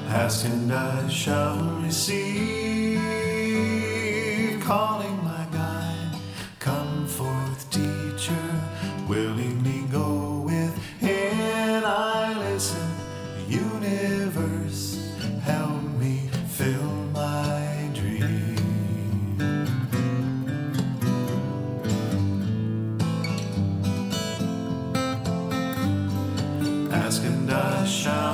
Ask and I shall receive. Calling my guide, come forth, teacher. Willingly go within. I listen. Universe, help me fill my dream. Ask and I shall